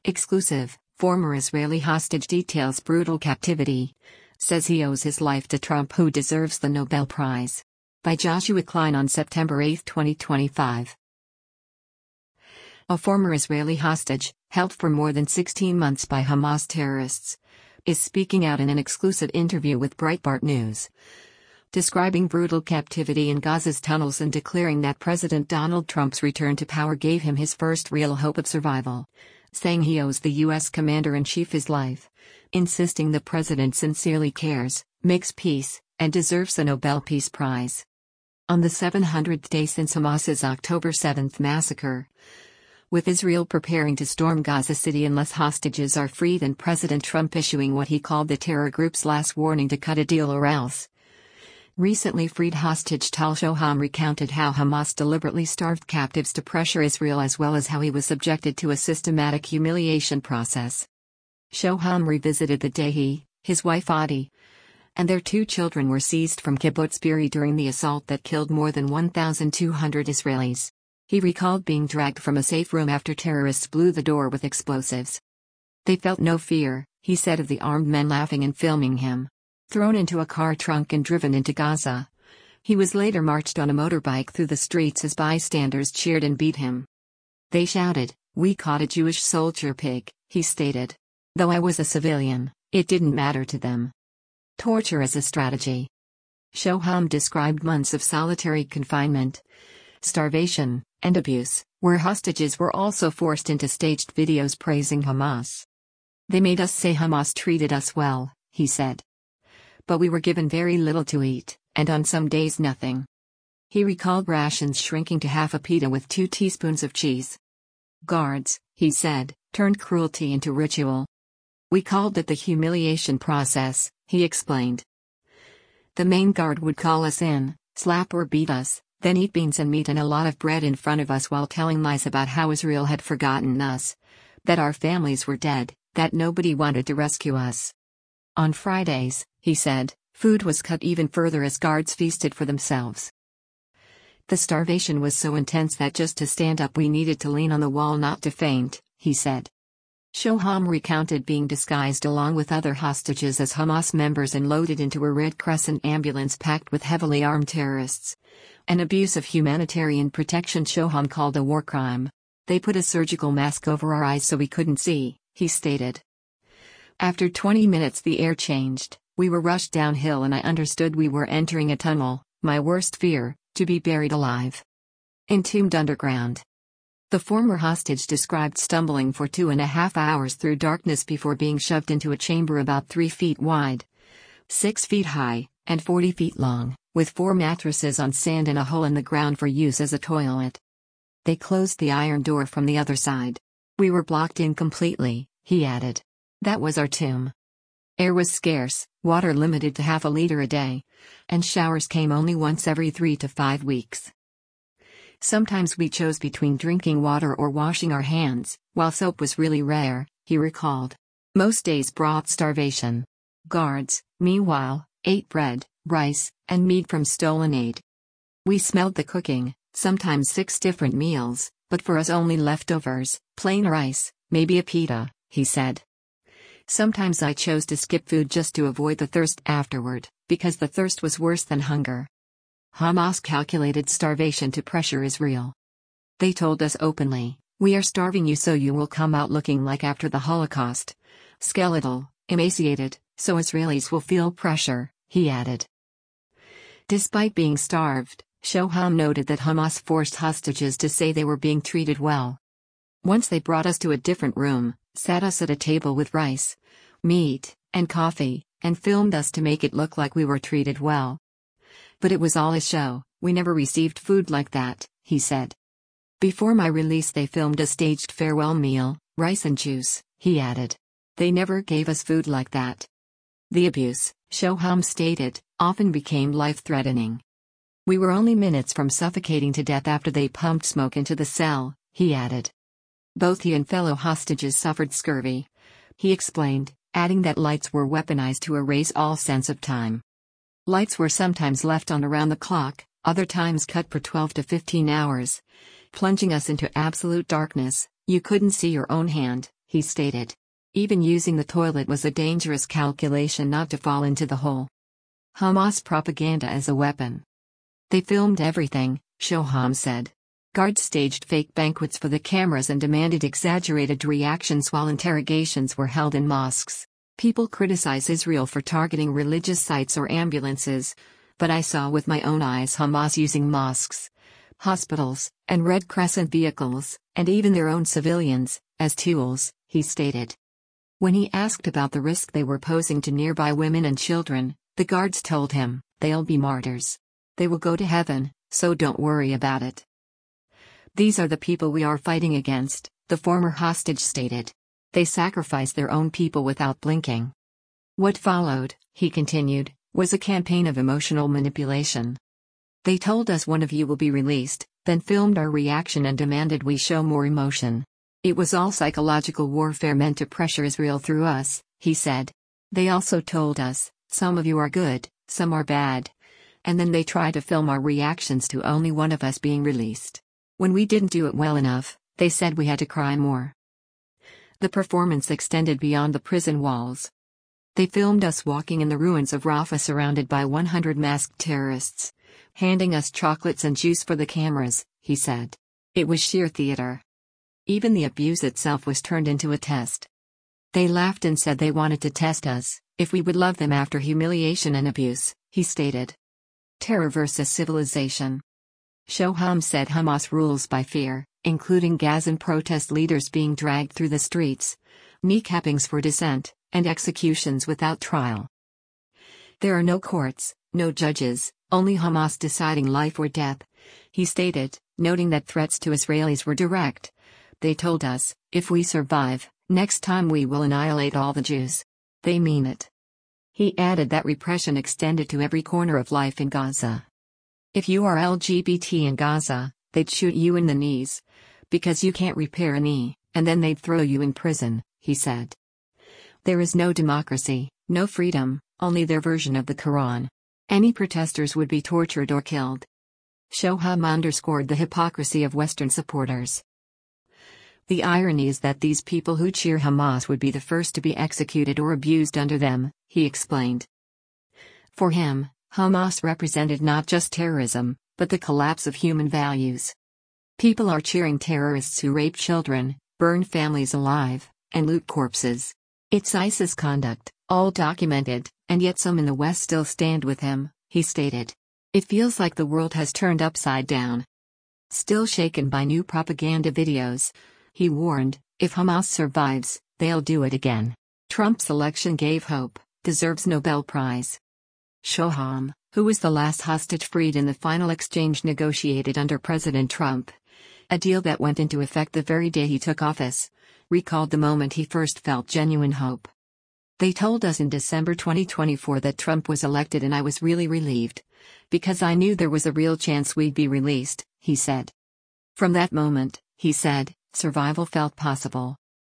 Exclusive, former Israeli hostage details brutal captivity. Says he owes his life to Trump who deserves the Nobel Prize. By Joshua Klein on September 8, 2025. A former Israeli hostage, held for more than 16 months by Hamas terrorists, is speaking out in an exclusive interview with Breitbart News, describing brutal captivity in Gaza's tunnels and declaring that President Donald Trump's return to power gave him his first real hope of survival, saying he owes the U.S. commander-in-chief his life, insisting the president sincerely cares, makes peace, and deserves the Nobel Peace Prize. On the 700th day since Hamas's October 7 massacre, with Israel preparing to storm Gaza City unless hostages are freed and President Trump issuing what he called the terror group's last warning to cut a deal or else. Recently freed hostage Tal Shoham recounted how Hamas deliberately starved captives to pressure Israel as well as how he was subjected to a systematic humiliation process. Shoham revisited the day he, his wife Adi, and their 2 children were seized from Kibbutz Be'eri during the assault that killed more than 1,200 Israelis. He recalled being dragged from a safe room after terrorists blew the door with explosives. They felt no fear, he said of the armed men laughing and filming him. Thrown into a car trunk and driven into Gaza. He was later marched on a motorbike through the streets as bystanders cheered and beat him. They shouted, "We caught a Jewish soldier pig," he stated. Though I was a civilian, it didn't matter to them. Torture as a strategy. Shoham described months of solitary confinement, starvation, and abuse, where hostages were also forced into staged videos praising Hamas. "They made us say Hamas treated us well," he said. "But we were given very little to eat, and on some days nothing." He recalled rations shrinking to half a pita with 2 teaspoons of cheese. Guards, he said, turned cruelty into ritual. "We called it the humiliation process," he explained. "The main guard would call us in, slap or beat us, then eat beans and meat and a lot of bread in front of us while telling lies about how Israel had forgotten us, that our families were dead, that nobody wanted to rescue us." On Fridays, he said, food was cut even further as guards feasted for themselves. "The starvation was so intense that just to stand up we needed to lean on the wall not to faint," he said. Shoham recounted being disguised along with other hostages as Hamas members and loaded into a Red Crescent ambulance packed with heavily armed terrorists. An abuse of humanitarian protection Shoham called a war crime. "They put a surgical mask over our eyes so we couldn't see," he stated. "After 20 minutes the air changed, we were rushed downhill and I understood we were entering a tunnel, my worst fear, to be buried alive. Entombed underground." The former hostage described stumbling for 2.5 hours through darkness before being shoved into a chamber about 3 feet wide, 6 feet high, and 40 feet long, with 4 mattresses on sand and a hole in the ground for use as a toilet. "They closed the iron door from the other side. We were blocked in completely," he added. "That was our tomb. Air was scarce, water limited to half a liter a day, and showers came only once every 3 to 5 weeks. Sometimes we chose between drinking water or washing our hands, while soap was really rare," he recalled. Most days brought starvation. Guards, meanwhile, ate bread, rice, and meat from stolen aid. "We smelled the cooking, sometimes 6 different meals, but for us only leftovers, plain rice, maybe a pita," he said. "Sometimes I chose to skip food just to avoid the thirst afterward, because the thirst was worse than hunger." Hamas calculated starvation to pressure Israel. "They told us openly, 'We are starving you so you will come out looking like after the Holocaust. Skeletal, emaciated, so Israelis will feel pressure,'" he added. Despite being starved, Shoham noted that Hamas forced hostages to say they were being treated well. "Once they brought us to a different room, sat us at a table with rice, meat, and coffee, and filmed us to make it look like we were treated well. But it was all a show, we never received food like that," he said. "Before my release they filmed a staged farewell meal, rice and juice," he added. "They never gave us food like that." The abuse, Shoham stated, often became life-threatening. "We were only minutes from suffocating to death after they pumped smoke into the cell," he added. Both he and fellow hostages suffered scurvy. He explained, adding that lights were weaponized to erase all sense of time. Lights were sometimes left on around the clock, other times cut for 12 to 15 hours, plunging us into absolute darkness. "You couldn't see your own hand," he stated. Even using the toilet was a dangerous calculation not to fall into the hole. Hamas propaganda as a weapon. They filmed everything, Shoham said. Guards staged fake banquets for the cameras and demanded exaggerated reactions while interrogations were held in mosques. People criticize Israel for targeting religious sites or ambulances, but I saw with my own eyes Hamas using mosques, hospitals, and Red Crescent vehicles, and even their own civilians, as tools, he stated. When he asked about the risk they were posing to nearby women and children, the guards told him, "They'll be martyrs. They will go to heaven, so don't worry about it." These are the people we are fighting against, the former hostage stated. They sacrificed their own people without blinking. What followed, he continued, was a campaign of emotional manipulation. They told us one of you will be released, then filmed our reaction and demanded we show more emotion. It was all psychological warfare meant to pressure Israel through us, he said. They also told us, some of you are good, some are bad. And then they tried to film our reactions to only one of us being released. When we didn't do it well enough, they said we had to cry more. The performance extended beyond the prison walls. They filmed us walking in the ruins of Rafah surrounded by 100 masked terrorists, handing us chocolates and juice for the cameras, he said. It was sheer theater. Even the abuse itself was turned into a test. They laughed and said they wanted to test us, if we would love them after humiliation and abuse, he stated. Terror versus civilization. Shoham said Hamas rules by fear, including Gazan protest leaders being dragged through the streets, kneecappings for dissent, and executions without trial. There are no courts, no judges, only Hamas deciding life or death, he stated, noting that threats to Israelis were direct. They told us, if we survive, next time we will annihilate all the Jews. They mean it. He added that repression extended to every corner of life in Gaza. If you are LGBT in Gaza, they'd shoot you in the knees, because you can't repair a knee, and then they'd throw you in prison, he said. There is no democracy, no freedom, only their version of the Quran. Any protesters would be tortured or killed. Shoham underscored the hypocrisy of Western supporters. The irony is that these people who cheer Hamas would be the first to be executed or abused under them, he explained. For him, Hamas represented not just terrorism, but the collapse of human values. People are cheering terrorists who rape children, burn families alive, and loot corpses. It's ISIS conduct, all documented, and yet some in the West still stand with him, he stated. It feels like the world has turned upside down. Still shaken by new propaganda videos, he warned, if Hamas survives, they'll do it again. Trump's election gave hope, deserves Nobel Prize. Shoham, who was the last hostage freed in the final exchange negotiated under President Trump, a deal that went into effect the very day he took office, recalled the moment he first felt genuine hope. They told us in December 2024 that Trump was elected and I was really relieved, because I knew there was a real chance we'd be released, he said. From that moment, he said, survival felt possible.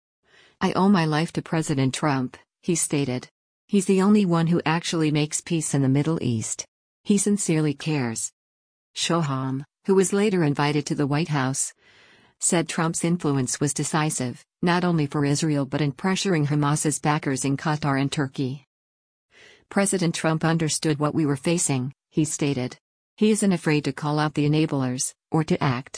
I owe my life to President Trump, he stated. He's the only one who actually makes peace in the Middle East. He sincerely cares. Shoham, who was later invited to the White House, said Trump's influence was decisive, not only for Israel but in pressuring Hamas's backers in Qatar and Turkey. President Trump understood what we were facing, he stated. He isn't afraid to call out the enablers, or to act.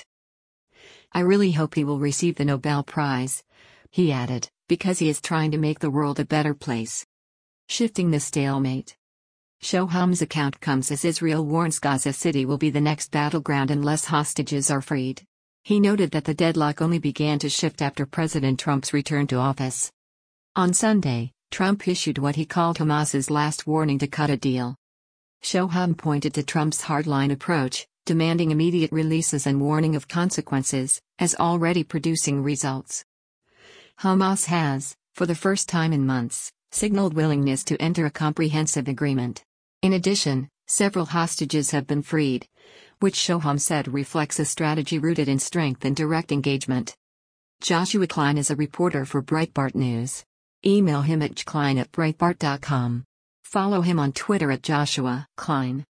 I really hope he will receive the Nobel Prize, he added, because he is trying to make the world a better place. Shifting the stalemate. Shoham's account comes as Israel warns Gaza City will be the next battleground unless hostages are freed. He noted that the deadlock only began to shift after President Trump's return to office. On Sunday, Trump issued what he called Hamas's last warning to cut a deal. Shoham pointed to Trump's hardline approach, demanding immediate releases and warning of consequences, as already producing results. Hamas has, for the first time in months, signaled willingness to enter a comprehensive agreement. In addition, several hostages have been freed, which Shoham said reflects a strategy rooted in strength and direct engagement. Joshua Klein is a reporter for Breitbart News. Email him at jklein@breitbart.com. Follow him on Twitter at Joshua Klein.